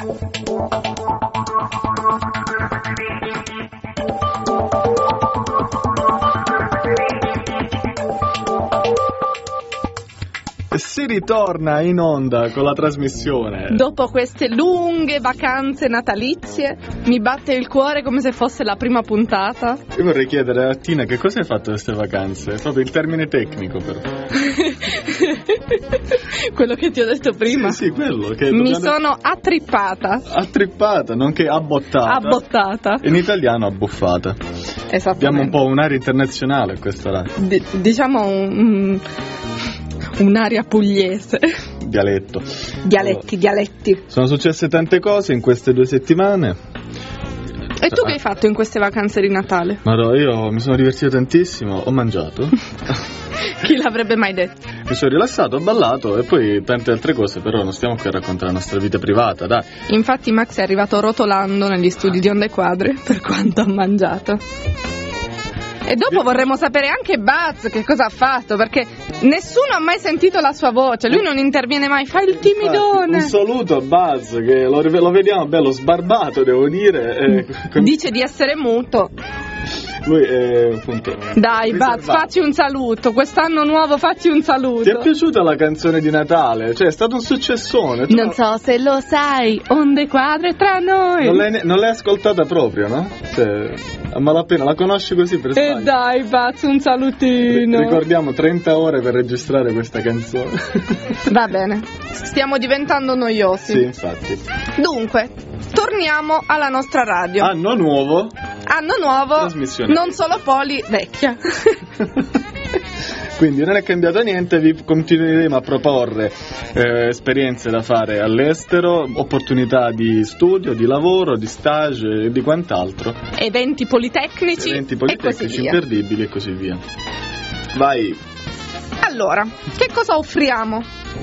Si ritorna in onda con la trasmissione. Dopo queste lunghe vacanze natalizie mi batte il cuore come se fosse la prima puntata. Io vorrei chiedere a Tina che cosa hai fatto queste vacanze? Proprio il termine tecnico però. Quello che ti ho detto prima. Sì, quello che sono attrippata. Attrippata, nonché abbottata. Abbottata. In italiano abbuffata. Esattamente. Abbiamo un po' un'area internazionale questa là. Diciamo un'area pugliese. Dialetto. Dialetti. Sono successe tante cose in queste 2 settimane. E tu che hai fatto in queste vacanze di Natale? Ma no, io mi sono divertito tantissimo, ho mangiato. Chi l'avrebbe mai detto? Mi sono rilassato, ho ballato e poi tante altre cose, però non stiamo qui a raccontare la nostra vita privata, dai. Infatti Max è arrivato rotolando negli studi di Onde Quadre per quanto ha mangiato. E dopo vorremmo sapere anche Buzz che cosa ha fatto, perché nessuno ha mai sentito la sua voce, lui non interviene mai, fa il timidone. Un saluto a Buzz che lo vediamo bello sbarbato, devo dire. Dice di essere muto. Lui è appunto. Dai Buzz, facci un saluto, quest'anno nuovo facci un saluto. Ti è piaciuta la canzone di Natale? Cioè è stato un successone. Non so se lo sai, Onde Quadre tra noi. Non l'hai ascoltata proprio, no? Cioè, a malapena, la conosci così per sbaglio. E dai Buzz, un salutino. Ricordiamo 30 ore per registrare questa canzone. Va bene, stiamo diventando noiosi. Sì, infatti. Dunque, torniamo alla nostra radio. Anno nuovo, trasmissione. Non solo Poli, vecchia. Quindi non è cambiato niente, vi continueremo a proporre esperienze da fare all'estero, opportunità di studio, di lavoro, di stage e di quant'altro. Eventi politecnici e così via. Imperdibili e così via. Vai. Allora, che cosa offriamo?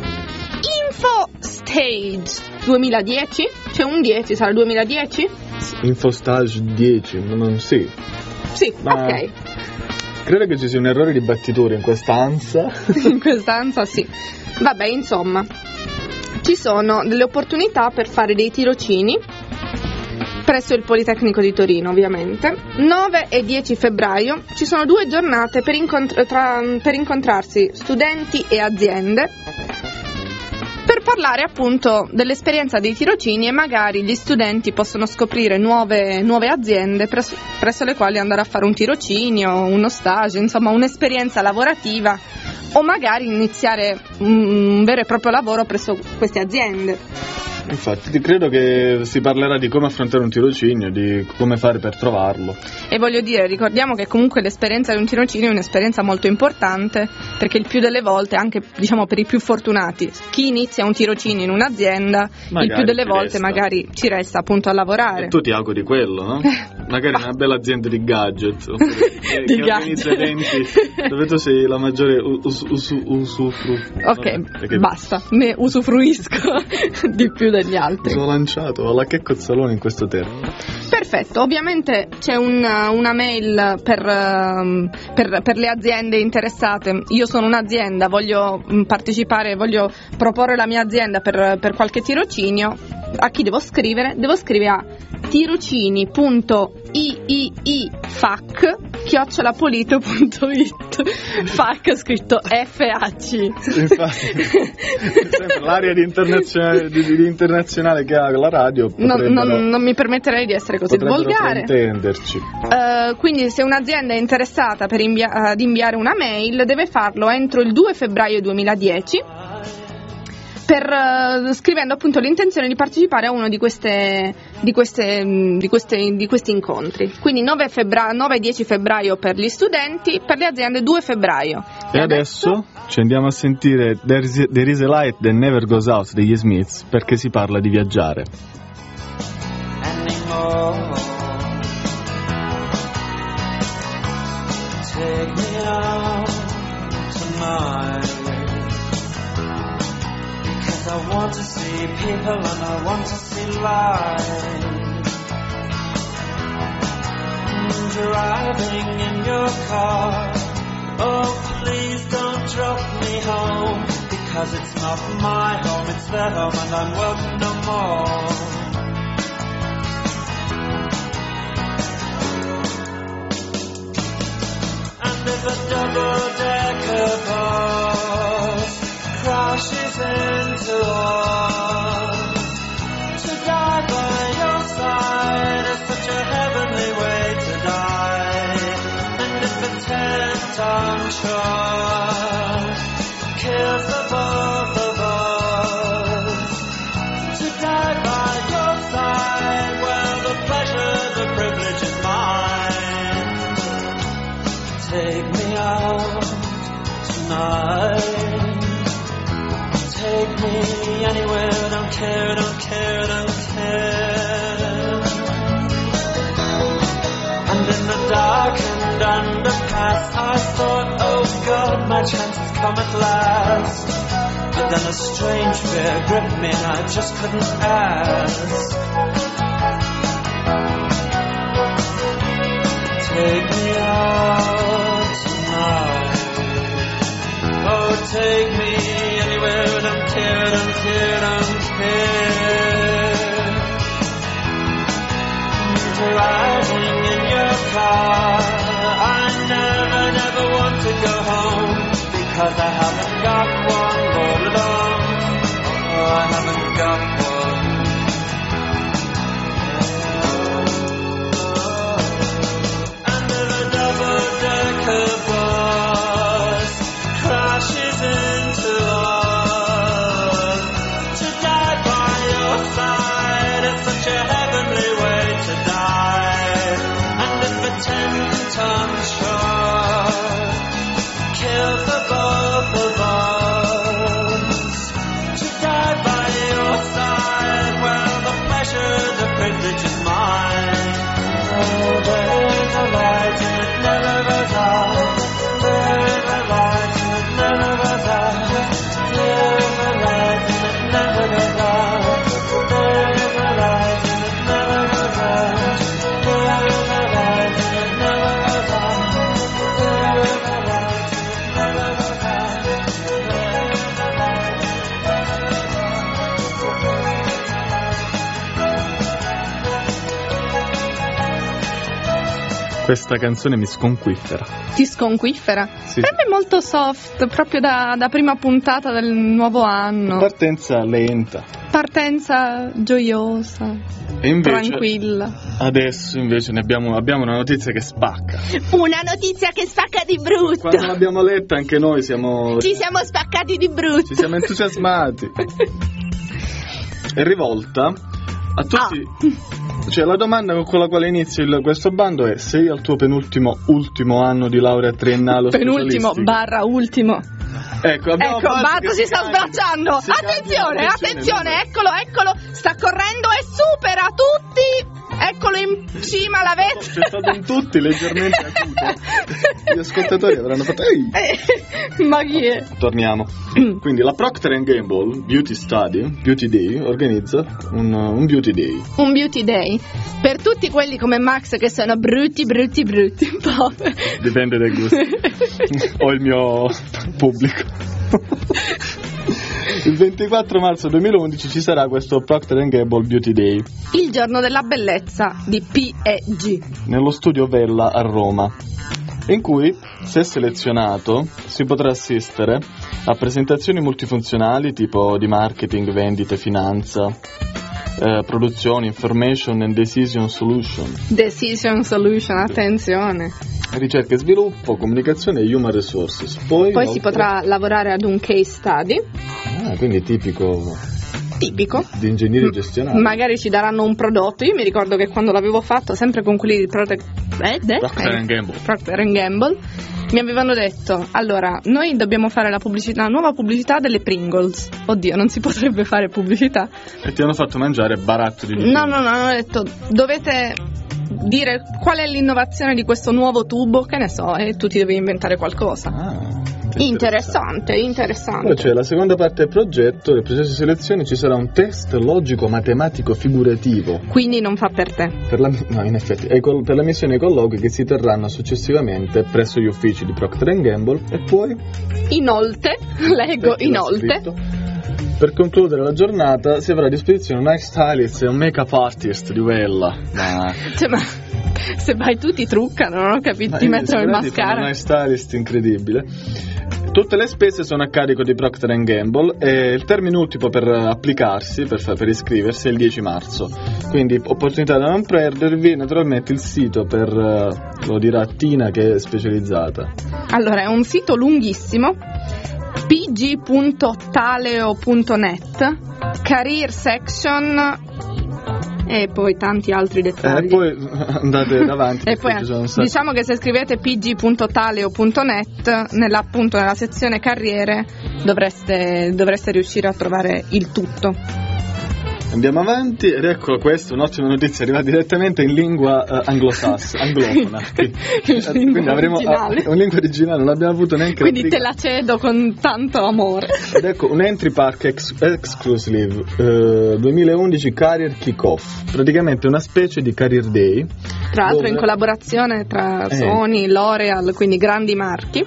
Info Stage 2010? C'è un 10, sarà il 2010? Info Stage 10, non sì. Sì, ok. Credo che ci sia un errore di battitura in quest'ansa. In quest'ansa, sì. Vabbè, insomma, ci sono delle opportunità per fare dei tirocini presso il Politecnico di Torino, ovviamente. 9 e 10 febbraio ci sono 2 giornate per incontrarsi studenti e aziende per parlare appunto dell'esperienza dei tirocini, e magari gli studenti possono scoprire nuove aziende presso le quali andare a fare un tirocinio, uno stage, insomma un'esperienza lavorativa, o magari iniziare un vero e proprio lavoro presso queste aziende. Infatti credo che si parlerà di come affrontare un tirocinio, di come fare per trovarlo. E voglio dire, ricordiamo che comunque l'esperienza di un tirocinio è un'esperienza molto importante, perché il più delle volte, anche diciamo per i più fortunati, chi inizia un tirocinio in un'azienda, magari il più delle volte magari ci resta appunto a lavorare. E tu ti auguri quello, no? Magari una bella azienda di gadget, che organizza eventi dove tu sei la maggiore Ok, basta, ne usufruisco di più degli altri. Mi sono lanciato alla che cozzalone in questo termine. Perfetto, ovviamente c'è una mail per le aziende interessate. Io sono un'azienda, voglio partecipare, voglio proporre la mia azienda per qualche tirocinio. A chi devo scrivere? Devo scrivere a tirocini.iifac@polito.it. FAC scritto FAC. Infatti, sempre l'area di internazionale che ha la radio. Non mi permetterei di essere così volgare. Intenderci. Quindi se un'azienda è interessata ad inviare una mail, deve farlo entro il 2 febbraio 2010. Scrivendo appunto l'intenzione di partecipare a uno di questi incontri. Quindi 9 e 10 febbraio per gli studenti, per le aziende 2 febbraio. E adesso ci andiamo a sentire There is a Light That Never Goes Out degli Smiths, perché si parla di viaggiare. Take me out tonight, because I want to see people and I want to see light. Driving in your car, oh please don't drop me home, because it's not my home, it's their home and I'm welcome no more. intent, I'm sure, kills the both of us. To die by your side, well, the pleasure, the privilege is mine. Take me out tonight. Take me anywhere, don't care, don't care, don't care. And in the darkened underpass, I thought, oh God, my chance has come at last. But then a strange fear gripped me and I just couldn't ask. Take me out tonight. Oh, take me anywhere, don't care, don't care, don't care. Driving in your car, I never want to go home, because I haven't got one all alone. Oh, I haven't got one. Under the double-decker bus crashes into us. To die by your side, it's such a heavenly way to die. And if a 10-ton shot kills the both of us, to die by your side, well, the pleasure, the privilege is mine. Oh, there's a light and it never goes out. There's a light and it never goes out. There's a light and it never goes out. There's a light and it never goes out. There's a light and it never goes out. There's a light and it never goes out. There's a light and Questa canzone mi sconquiffera. Ti sconquiffera? Sì. Per me è molto soft, proprio da prima puntata del nuovo anno. Partenza lenta. Partenza gioiosa, E invece, tranquilla. adesso invece abbiamo una notizia che spacca. Una notizia che spacca di brutto. Quando l'abbiamo letta anche noi siamo Ci siamo spaccati di brutto. ci siamo entusiasmati. È rivolta a tutti. Cioè, la domanda con la quale inizia questo bando è: sei al tuo ultimo anno di laurea triennale o Penultimo specialistica? ultimo. Ecco, Barto si sta sbracciando. si Attenzione, cambia attenzione, eccolo, sta correndo e supera tutti. Eccolo in cima alla vetta. C'è stato un tutti leggermente acuto. Gli ascoltatori avranno fatto ehi. Ma chi è? Torniamo. Quindi la Procter & Gamble Beauty Day organizza un Beauty Day. Un beauty day per tutti quelli come Max che sono brutti. Poveri. Dipende dai gusti. O il mio pubblico. Il 24 marzo 2011 ci sarà questo Procter & Gamble Beauty Day Il giorno della bellezza di P&G. nello studio Vella a Roma, in cui, se selezionato, si potrà assistere a presentazioni multifunzionali tipo di marketing, vendite, finanza, produzioni, information and decision solution, Attenzione. ricerca e sviluppo, comunicazione e human resources. Poi Poi inoltre- si potrà lavorare ad un case study quindi tipico tipico. di ingegneria gestionale. Magari ci daranno un prodotto. Io mi ricordo che quando l'avevo fatto, sempre con quelli di Procter Procter & Gamble, mi avevano detto: allora, noi dobbiamo fare la nuova pubblicità delle Pringles. Oddio, non si potrebbe fare pubblicità. E ti hanno fatto mangiare barattoli di No, hanno detto: dovete dire qual è l'innovazione di questo nuovo tubo, che ne so, e tu ti devi inventare qualcosa. Interessante. Poi c'è la seconda parte del progetto, del processo di selezione. Ci sarà un test logico matematico figurativo Quindi non fa per te. per la missione ai colloqui che si terranno successivamente presso gli uffici di Procter & Gamble. E poi Inoltre, leggo inoltre. Per concludere la giornata si avrà a disposizione un hair stylist e un make-up artist di Vella. Cioè, ma se vai tu ti truccano, non ho capito, ti mettono il Un mascara. hair stylist incredibile. Tutte le spese sono a carico di Procter & Gamble e il termine ultimo per applicarsi, per iscriversi, è il 10 marzo. Quindi opportunità da non perdervi. Naturalmente il sito lo dirà Tina, che è specializzata. Allora, è un sito lunghissimo, pg.taleo.net, career section e poi tanti altri dettagli. E poi andate davanti. E poi, diciamo che se scrivete pg.taleo.net nella sezione carriere dovreste riuscire a trovare il tutto. Andiamo avanti ed ecco, questa è un'ottima notizia, arriva direttamente in lingua anglofona. Quindi avremo un lingua originale, non l'abbiamo avuto neanche. Quindi te la cedo con tanto amore. Ed ecco, un Entry Park Exclusive 2011 Career Kick-Off, praticamente una specie di Career Day. Tra l'altro in collaborazione tra Sony, L'Oreal, quindi grandi marchi,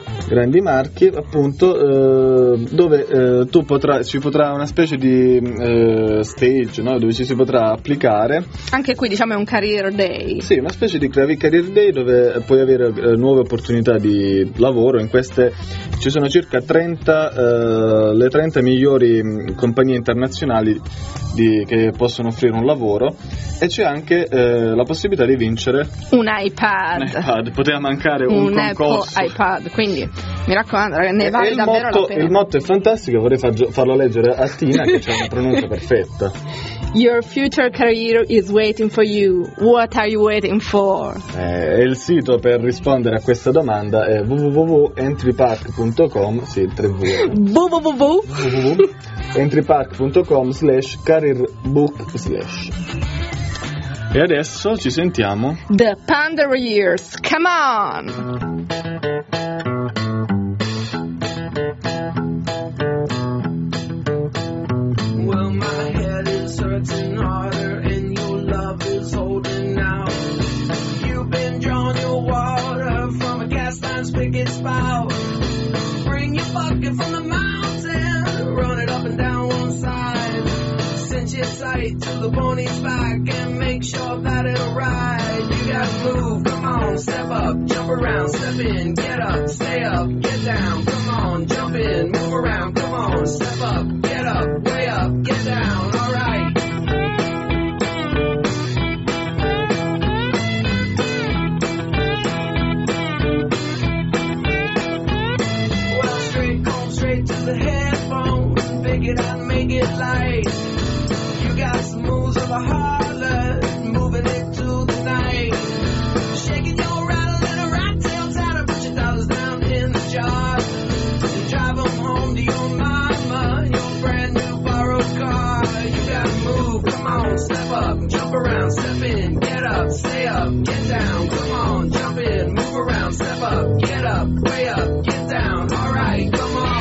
appunto, dove ci potrà una specie di stage, no? Dove ci si potrà applicare. Anche qui diciamo è un career day. Sì, una specie di career day dove puoi avere nuove opportunità di lavoro. In queste ci sono circa 30 le 30 migliori compagnie internazionali che possono offrire un lavoro, e c'è anche la possibilità di vincere un iPad. Poteva mancare un concorso Apple iPad, quindi mi raccomando, ne vale davvero la pena. Il motto è fantastico, vorrei farlo leggere a Tina che c'è una pronuncia perfetta. Your future career is waiting for you. What are you waiting for? E il sito per rispondere a questa domanda è www.entrypark.com, sì, 3V. www.entrypark.com/careerbook/. E adesso ci sentiamo The Panda Years, come on! Well, my head is hurting harder and your love is holding out. You've been drawing your water from a cast iron spigot spout. Bring your bucket from the mountain, run it up and down one side. Cinch your sight to the pony's back and make sure that it'll ride. You gotta move, come on, step up, jump around, step in, get up, stay up, get down, come on, jump in, move around, come on, step up, get up, way up, get down, alright. Well, straight to the headphones, pick it up, make it light. You got some moves of a harlot, moving it to the night. Shaking your rattle and a rat tail tatter, put your dollars down in the jar. And drive them home to your mama, your brand new borrowed car. You gotta move, come on, step up, jump around, step in, get up, stay up, get down, come on, jump in, move around, step up, get up, way up, get down, alright, come on.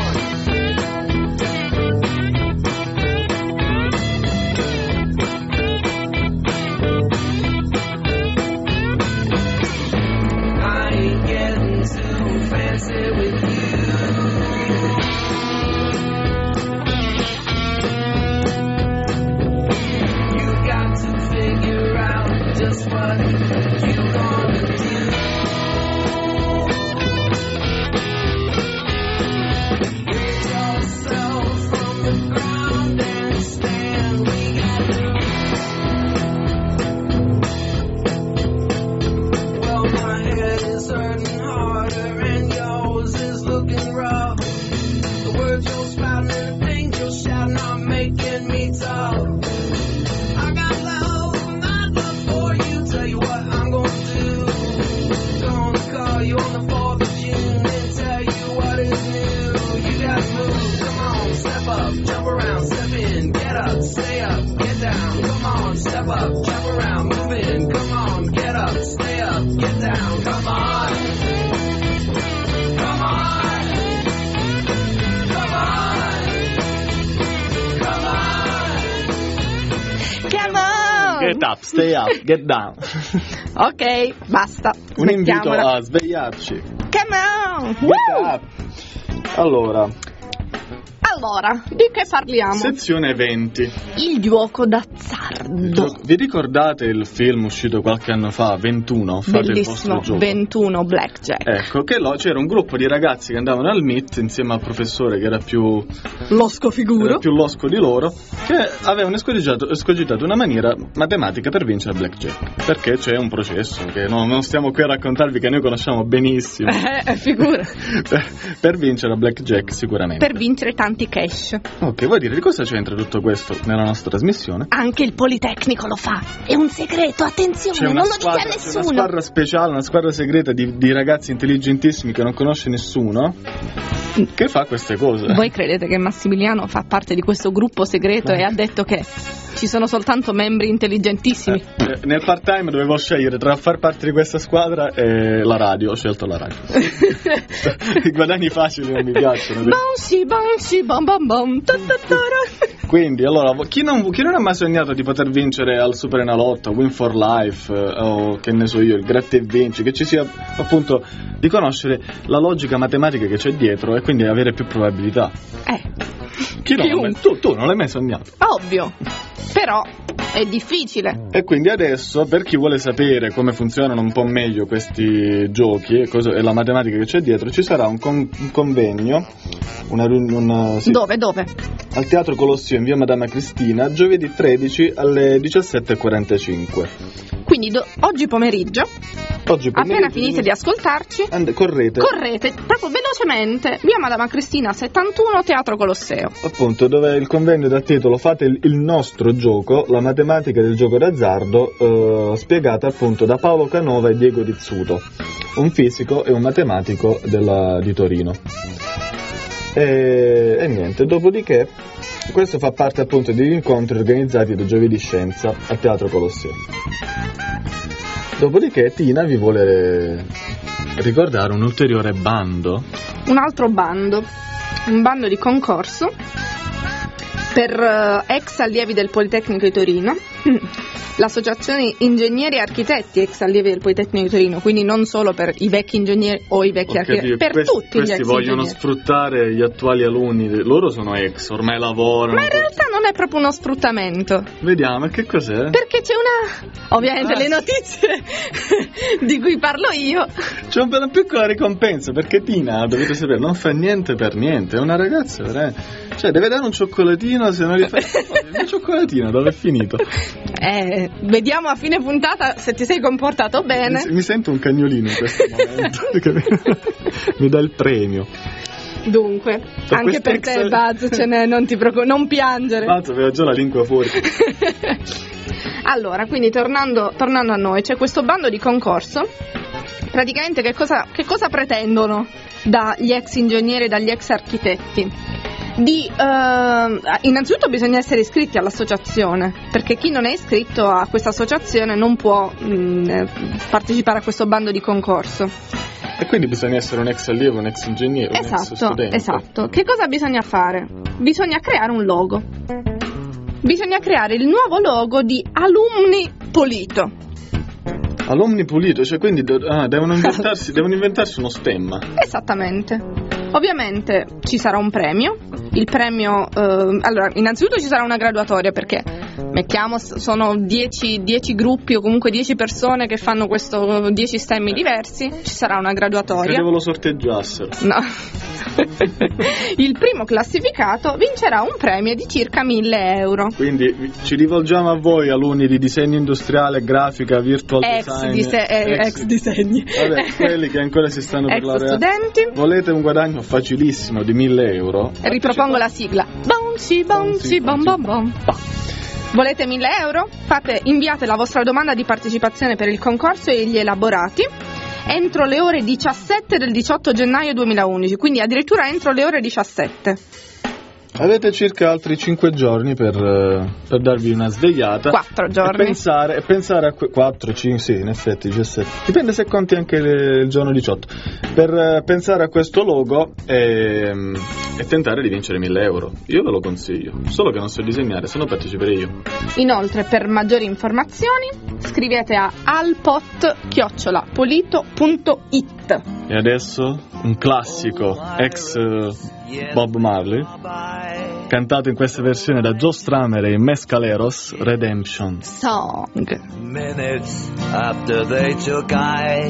With you, you got to figure out just what you gonna do. Raise yourself from the ground and stand. We got to. Well, my head is hurting harder and yours is looking rough. The words you're spouting and the things you're shouting are making me tough. I got love, my love for you. Tell you what I'm gonna do. Gonna call you on the 4th of June and tell you what is new. You gotta move, come on, step up, jump around, step in, get up, stay up, get down. Come on, step up, jump around, move in, come on, get up, stay up, get down, come on. Come on. Come on. Come on. Come on! Get up, stay up, get down. Ok, basta. Un invito smettiamola. a svegliarci. Come on! Wake up. Allora, Allora, di che parliamo? Sezione eventi. Il gioco d'azzardo. Vi ricordate il film uscito qualche anno fa, 21? Fate il Bellissimo, vostro gioco. 21 Blackjack. Ecco, che c'era un gruppo di ragazzi che andavano al MIT insieme al professore che era più Losco figuro. losco di loro, che avevano escogitato una maniera matematica per vincere a Blackjack. Perché c'è un processo che non stiamo qui a raccontarvi, che noi conosciamo benissimo. Figura. Per vincere a Blackjack sicuramente. Per vincere tanti cash. Ok, vuoi dire di cosa c'entra tutto questo nella nostra trasmissione? Anche il Politecnico lo fa. È un segreto, attenzione, C'è una non lo dite a C'è nessuno. una squadra speciale, una squadra segreta di ragazzi intelligentissimi che non conosce nessuno, che fa queste cose. Voi credete che Massimiliano fa parte di questo gruppo segreto e ha detto che ci sono soltanto membri intelligentissimi? Nel part-time dovevo scegliere tra far parte di questa squadra e la radio. Ho scelto la radio. I guadagni facili non mi piacciono. Bouncy, bouncy, bom bom bom. Quindi, allora, chi non ha mai sognato di poter vincere al Super Enalotto, Win for Life, o che ne so io, il Gratta e Vinci, che ci sia appunto di conoscere la logica matematica che c'è dietro e quindi avere più probabilità. Chi non tu non l'hai mai sognato? Ovvio, però è difficile. E quindi adesso, per chi vuole sapere come funzionano un po' meglio questi giochi e la matematica che c'è dietro, ci sarà un convegno, sì, Dove? al Teatro Colosseo in via Madama Cristina, giovedì 13 alle 17:45. Quindi oggi pomeriggio, appena finite di ascoltarci, correte proprio velocemente, via Madama Cristina 71, Teatro Colosseo. Appunto, dove il convegno dal titolo Fate il nostro gioco, la matematica del gioco d'azzardo, spiegata appunto da Paolo Canova e Diego Rizzuto, un fisico e un matematico di Torino. E niente, dopodiché questo fa parte appunto degli incontri organizzati da Giovedì Scienza al Teatro Colosseo. Dopodiché Tina vi vuole ricordare un ulteriore bando. Un altro bando, un bando di concorso per ex allievi del Politecnico di Torino, l'associazione Ingegneri e Architetti ex allievi del Politecnico di Torino, quindi non solo per i vecchi ingegneri o i vecchi architetti, per tutti gli ex questi vogliono ingegneri. Sfruttare gli attuali alunni, loro sono ex, ormai lavorano. Ma in realtà non è proprio uno sfruttamento. Vediamo, che cos'è? Perché c'è ovviamente le notizie di cui parlo io. C'è una piccola ricompensa, perché Tina, dovete sapere, non fa niente per niente, è una ragazza veramente. Cioè, deve dare un cioccolatino, se non gli fa un cioccolatino, dove è finito? Vediamo a fine puntata se ti sei comportato bene. Mi sento un cagnolino in questo momento, che mi dà il premio. Dunque, anche per te Buzz, non ti preoccupare, non piangere. Buzz aveva già la lingua fuori. Allora, quindi tornando a noi, c'è questo bando di concorso. Praticamente che cosa pretendono dagli ex ingegneri e dagli ex architetti? Innanzitutto bisogna essere iscritti all'associazione, perché chi non è iscritto a questa associazione non può partecipare a questo bando di concorso. E quindi bisogna essere un ex allievo, un ex ingegnere, un ex studente. Esatto. Che cosa bisogna fare? Bisogna creare un logo. Bisogna creare il nuovo logo di Alumni Polito. Alumni Polito, cioè quindi devono inventarsi uno stemma. Esattamente. Ovviamente ci sarà un premio. Il premio, allora, innanzitutto ci sarà una graduatoria, perché mettiamo sono 10 gruppi o comunque 10 persone che fanno 10 stemmi diversi. Ci sarà una graduatoria. Credevo lo sorteggiassero. No. Il primo classificato vincerà un premio di circa 1.000 euro. Quindi ci rivolgiamo a voi, alunni di disegno industriale, grafica, virtual design, ex disegni. Vabbè, quelli che ancora si stanno per laureare. Studenti. Volete un guadagno facilissimo di 1.000 euro? Ripropongo la sigla. Bouncy, bouncy, bom bom bom. Volete 1.000 euro? Inviate la vostra domanda di partecipazione per il concorso e gli elaborati entro le ore 17 del 18 gennaio 2011, quindi addirittura entro le ore 17. Avete circa altri 5 giorni per darvi una svegliata. 4 giorni. E pensare a 4, 5, sì, in effetti 17. Dipende se conti anche il giorno 18. Per pensare a questo logo e tentare di vincere 1.000 euro. Io ve lo consiglio. Solo che non so disegnare, se no parteciperei io. Inoltre, per maggiori informazioni, scrivete a alpot@polito.it. E adesso un classico ex Bob Marley. cantato in questa versione da Joe Strummer e Mescaleros, Redemption Song. Minutes after they took I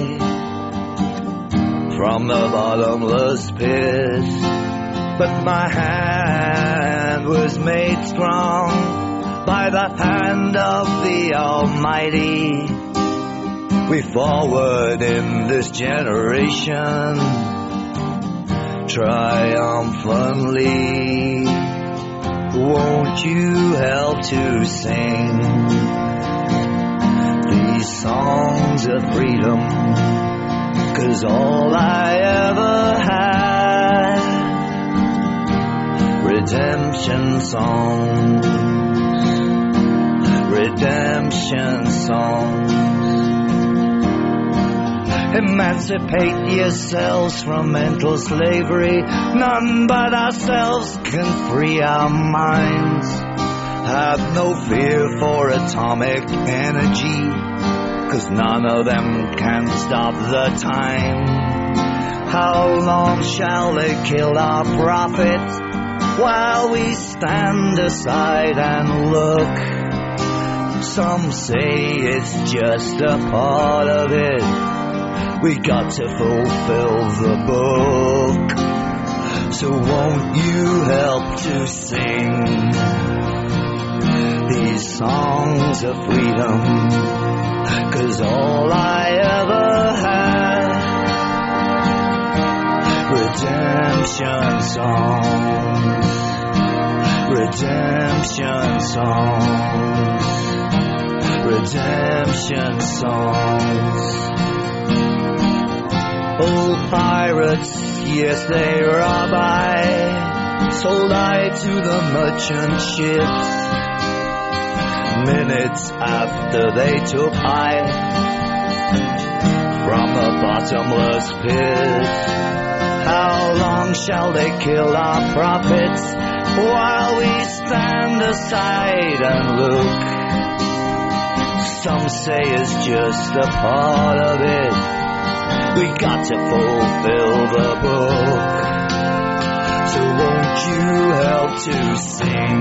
from the bottomless pit, but my hand was made strong by the hand of the Almighty. We forward in this generation triumphantly. Won't you help to sing these songs of freedom? 'Cause all I ever had, redemption songs, redemption songs. Emancipate yourselves from mental slavery. None but ourselves can free our minds. Have no fear for atomic energy, 'cause none of them can stop the time. How long shall they kill our prophets while we stand aside and look? Some say it's just a part of it. We got to fulfill the book. So won't you help to sing these songs of freedom? 'Cause all I ever had, redemption songs, redemption songs, redemption songs. Old pirates, yes, they rob I, sold I to the merchant ships. Minutes after they took I from the bottomless pit. How long shall they kill our prophets while we stand aside and look? Some say it's just a part of it. We got to fulfill the book. So won't you help to sing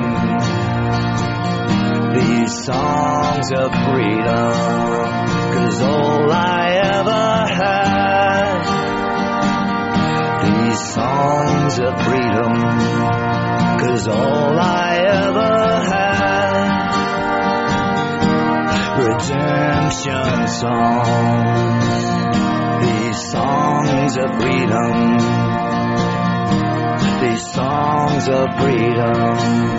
these songs of freedom? 'Cause all I ever had, these songs of freedom. 'Cause all I ever had, redemption songs. These songs of freedom, these songs of freedom.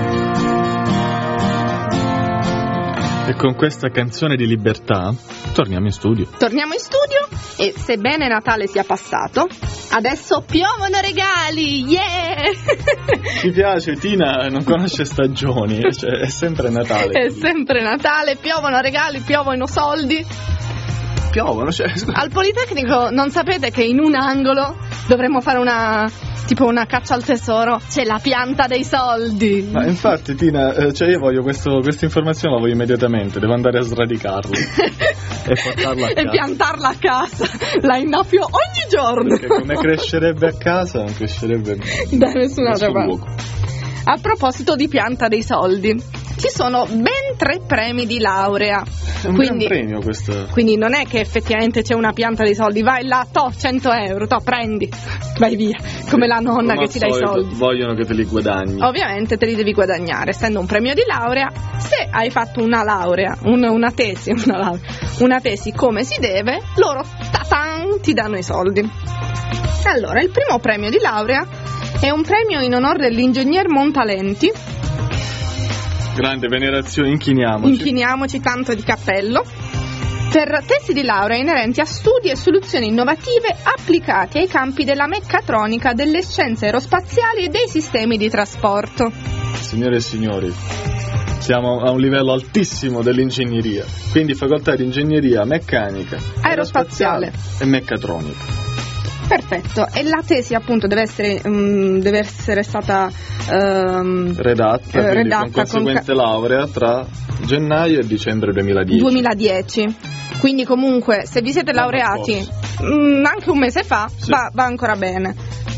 E con questa canzone di libertà torniamo in studio. Torniamo in studio e sebbene Natale sia passato, adesso piovono regali, yeah! Mi piace, Tina non conosce stagioni, cioè è sempre Natale. È sempre Natale, piovono regali, piovono soldi. Piovono, cioè... Al Politecnico non sapete che in un angolo dovremmo fare una caccia al tesoro? C'è la pianta dei soldi. Ma infatti, Tina, cioè io voglio questa informazione, la voglio immediatamente, devo andare a sradicarla e portarla a casa. E piantarla a casa, la innaffio ogni giorno. Perché come crescerebbe a casa non crescerebbe da nessun'altra parte. luogo. A proposito di pianta dei soldi, ci sono ben 3 premi di laurea. È un gran premio questo. Quindi non è che effettivamente c'è una pianta dei soldi, vai là, 100 euro, prendi, vai via, come la nonna che ti dà i soldi. Vogliono che te li guadagni. Ovviamente te li devi guadagnare, essendo un premio di laurea. Se hai fatto una laurea, una tesi come si deve, loro ti danno i soldi. Allora, il primo premio di laurea è un premio in onore dell'ingegner Montalenti. Grande venerazione, inchiniamoci tanto di cappello, per tesi di laurea inerenti a studi e soluzioni innovative applicati ai campi della meccatronica, delle scienze aerospaziali e dei sistemi di trasporto. Signore e signori, siamo a un livello altissimo dell'ingegneria, quindi facoltà di ingegneria meccanica, aerospaziale e meccatronica. Perfetto, e la tesi appunto deve essere stata redatta con conseguente laurea tra gennaio e dicembre 2010. Quindi comunque se vi siete laureati anche un mese fa, sì, va ancora bene.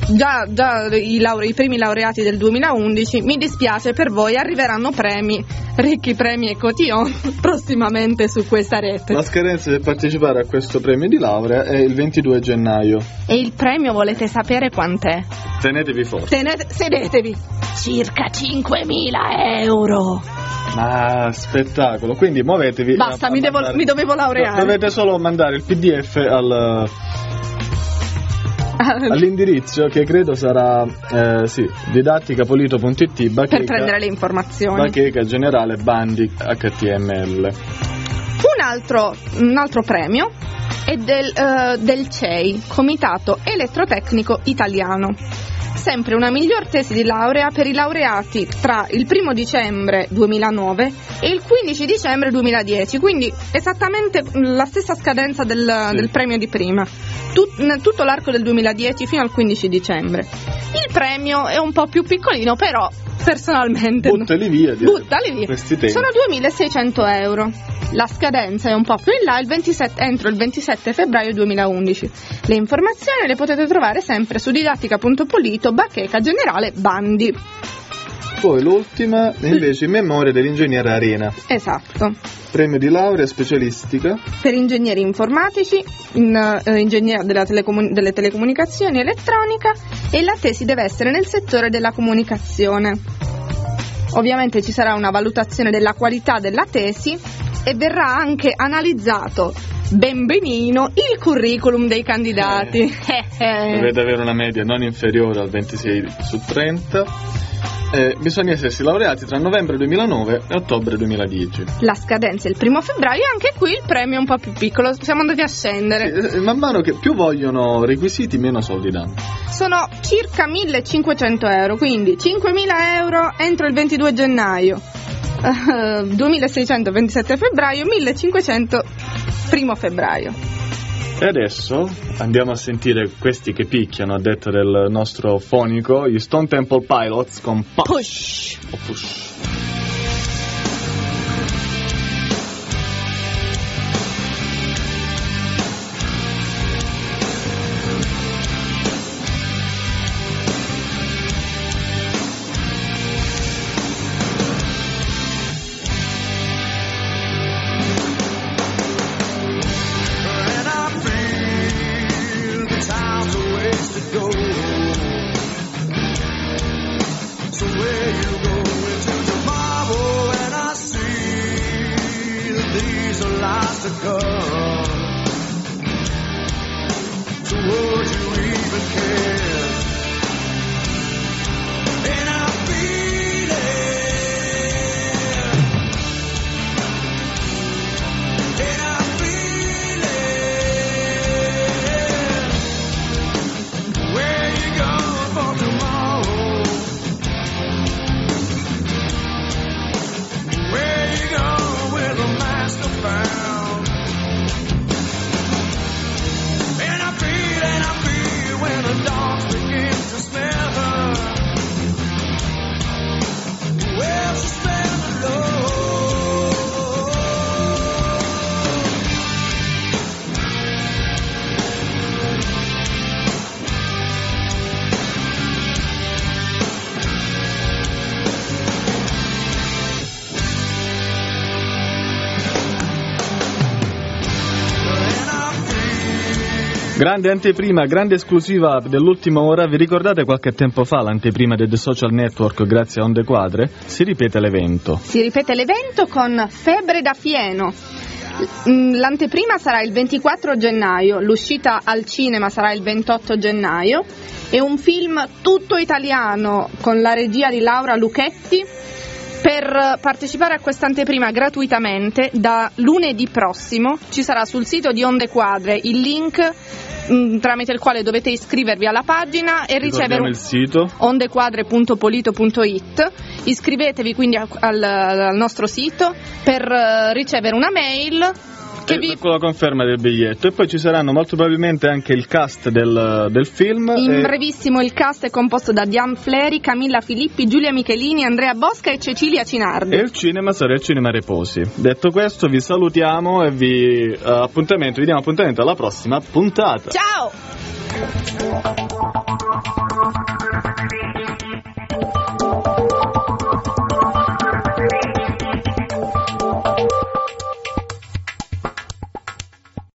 già i primi laureati del 2011, mi dispiace per voi, arriveranno premi, ricchi premi e cotillon prossimamente su questa rete. La scadenza per partecipare a questo premio di laurea è il 22 gennaio. E il premio volete sapere quant'è? Tenetevi forte. Sedetevi. Circa 5.000 euro. Ah, spettacolo. Quindi muovetevi. Basta, mi dovevo laureare. Dovete solo mandare il PDF all'indirizzo che credo sarà didatticapolito.it per prendere le informazioni. Bacheca generale bandi HTML. Un altro premio è del CEI, Comitato Elettrotecnico Italiano. Sempre una miglior tesi di laurea per i laureati tra il 1 dicembre 2009 e il 15 dicembre 2010, quindi esattamente la stessa scadenza del premio di prima, tutto l'arco del 2010 fino al 15 dicembre. Il premio è un po' più piccolino, però personalmente buttali via questi tempi. Sono 2.600 euro. La scadenza è un po' più in là, entro il 27 febbraio 2011. Le informazioni le potete trovare sempre su didattica.polito, bacheca generale bandi. Poi l'ultima è invece in memoria dell'ingegnere Arena. Esatto. Premio di laurea specialistica per ingegneri informatici, ingegnere delle telecomunicazioni elettronica, e la tesi deve essere nel settore della comunicazione. Ovviamente ci sarà una valutazione della qualità della tesi e verrà anche analizzato ben benino il curriculum dei candidati. Dovete avere una media non inferiore al 26 su 30. Bisogna essersi laureati tra novembre 2009 e ottobre 2010. La scadenza è il 1 febbraio e anche qui il premio è un po' più piccolo, siamo andati a scendere. Sì, man mano che più vogliono requisiti, meno soldi danno. Sono circa 1.500 euro, quindi 5.000 euro entro il 22 gennaio, 2.600 27 febbraio, 1.500 1 febbraio. E adesso andiamo a sentire questi che picchiano, a detta del nostro fonico, gli Stone Temple Pilots con Push. Push. Grande anteprima, grande esclusiva dell'ultima ora. Vi ricordate qualche tempo fa l'anteprima del The Social Network grazie a Onde Quadre? Si ripete l'evento. Si ripete l'evento con Febbre da Fieno. L'anteprima sarà il 24 gennaio, l'uscita al cinema sarà il 28 gennaio. È un film tutto italiano con la regia di Laura Lucchetti. Per partecipare a quest'anteprima gratuitamente, da lunedì prossimo ci sarà sul sito di Onde Quadre il link tramite il quale dovete iscrivervi alla pagina e ricevere il sito ondequadre.polito.it. Iscrivetevi quindi al nostro sito per ricevere una mail con la conferma del biglietto, e poi ci saranno molto probabilmente anche il cast del film. In brevissimo, il cast è composto da Diane Fleri, Camilla Filippi, Giulia Michelini, Andrea Bosca e Cecilia Cinardi. E il cinema sarà il Cinema Reposi. Detto questo, vi salutiamo e vi diamo appuntamento alla prossima puntata. Ciao!